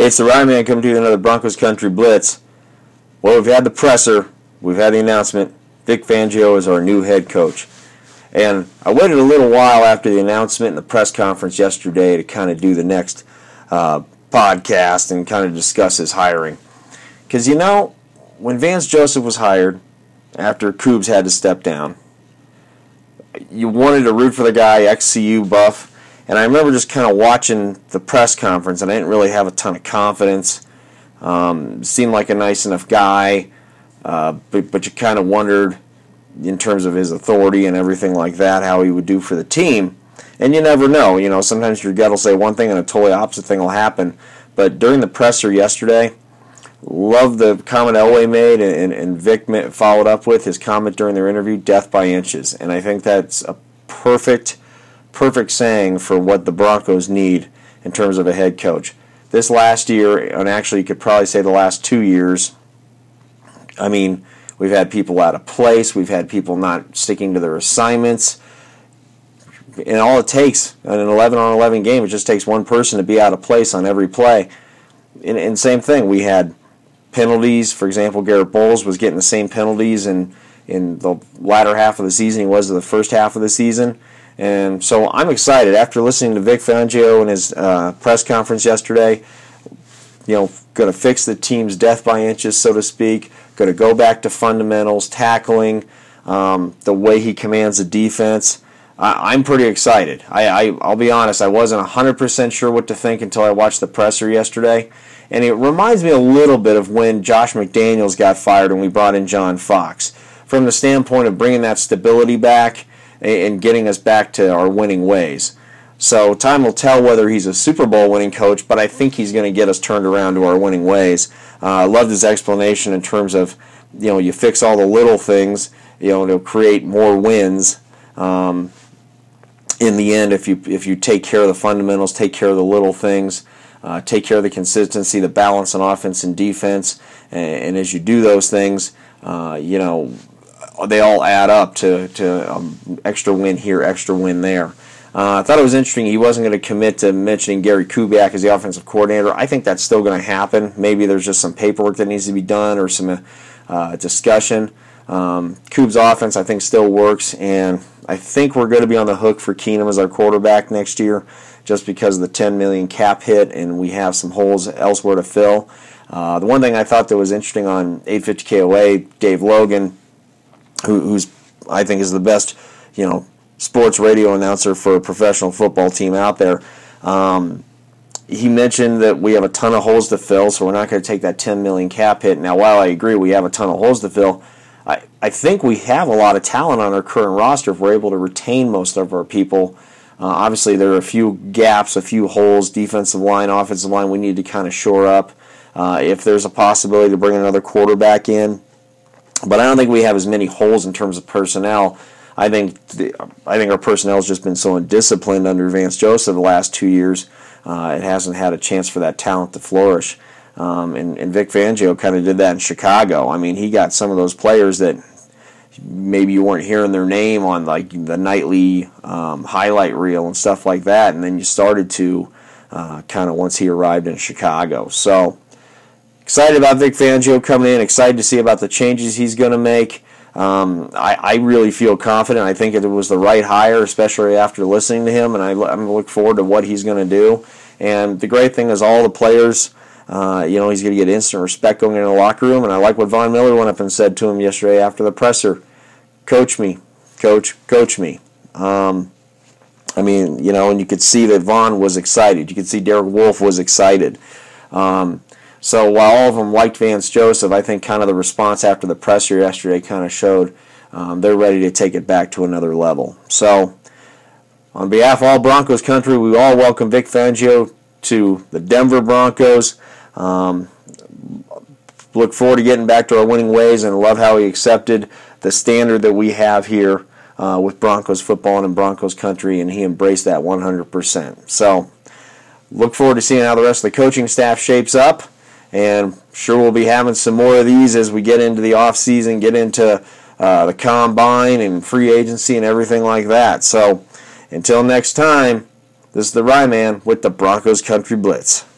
It's the Ryan Man coming to you with another Broncos Country Blitz. Well, we've had the presser. We've had the announcement. Vic Fangio is our new head coach. And I waited a little while after the announcement and the press conference yesterday to kind of do the next podcast and kind of discuss his hiring. Because, you know, when Vance Joseph was hired, after Coobs had to step down, you wanted to root for the guy, ex-CU buff. And I remember just kind of watching the press conference, and I didn't really have a ton of confidence. Seemed like a nice enough guy, but you kind of wondered, in terms of his authority and everything like that, how he would do for the team. And you never know. You know, sometimes your gut will say one thing and a totally opposite thing will happen. But during the presser yesterday, loved the comment Elway made and Vic followed up with his comment during their interview, death by inches. And I think that's a perfect saying for what the Broncos need in terms of a head coach. This last year, and actually you could probably say the last 2 years, I mean, we've had people out of place, we've had people not sticking to their assignments, and all it takes in an 11-on-11 game, it just takes one person to be out of place on every play. And same thing, we had penalties. For example, Garrett Bowles was getting the same penalties in the latter half of the season he was in the first half of the season. And so I'm excited. After listening to Vic Fangio in his press conference yesterday, you know, going to fix the team's death by inches, so to speak, going to go back to fundamentals, tackling, the way he commands the defense. I'm pretty excited. I'll be honest, I wasn't 100% sure what to think until I watched the presser yesterday. And it reminds me a little bit of when Josh McDaniels got fired and we brought in John Fox. From the standpoint of bringing that stability back and getting us back to our winning ways. So time will tell whether he's a Super Bowl winning coach, but I think he's going to get us turned around to our winning ways. I loved his explanation in terms of, you know, you fix all the little things, you know, to create more wins. In the end, if you take care of the fundamentals, take care of the little things, take care of the consistency, the balance on offense and defense, and as you do those things, you know, they all add up to extra win here, extra win there. I thought it was interesting he wasn't going to commit to mentioning Gary Kubiak as the offensive coordinator. I think that's still going to happen. Maybe there's just some paperwork that needs to be done or some discussion. Coob's offense, I think, still works, and I think we're going to be on the hook for Keenum as our quarterback next year just because of the $10 million cap hit, and we have some holes elsewhere to fill. The one thing I thought that was interesting on 850 KOA, Dave Logan, who's I think is the best, you know, sports radio announcer for a professional football team out there. He mentioned that we have a ton of holes to fill, so we're not going to take that $10 million cap hit. Now, while I agree we have a ton of holes to fill, I think we have a lot of talent on our current roster if we're able to retain most of our people. Obviously, there are a few gaps, a few holes, defensive line, offensive line we need to kind of shore up. If there's a possibility to bring another quarterback in. But I don't think we have as many holes in terms of personnel. I think our personnel has just been so undisciplined under Vance Joseph the last 2 years. It hasn't had a chance for that talent to flourish. And Vic Fangio kind of did that in Chicago. I mean, he got some of those players that maybe you weren't hearing their name on like the nightly highlight reel and stuff like that. And then you started to kind of once he arrived in Chicago. So excited about Vic Fangio coming in, excited to see about the changes he's going to make. I really feel confident. I think it was the right hire, especially after listening to him, and I'm looking forward to what he's going to do. And the great thing is all the players, you know, he's going to get instant respect going in the locker room, and I like what Von Miller went up and said to him yesterday after the presser. Coach me. Coach me. I mean, you know, and you could see that Von was excited. You could see Derek Wolfe was excited. So while all of them liked Vance Joseph, I think kind of the response after the presser yesterday kind of showed they're ready to take it back to another level. So on behalf of all Broncos country, we all welcome Vic Fangio to the Denver Broncos. Look forward to getting back to our winning ways and love how he accepted the standard that we have here with Broncos football and in Broncos country, and he embraced that 100%. So look forward to seeing how the rest of the coaching staff shapes up. And sure we'll be having some more of these as we get into the off season, get into the combine and free agency and everything like that. So until next time, this is the Rye Man with the Broncos Country Blitz.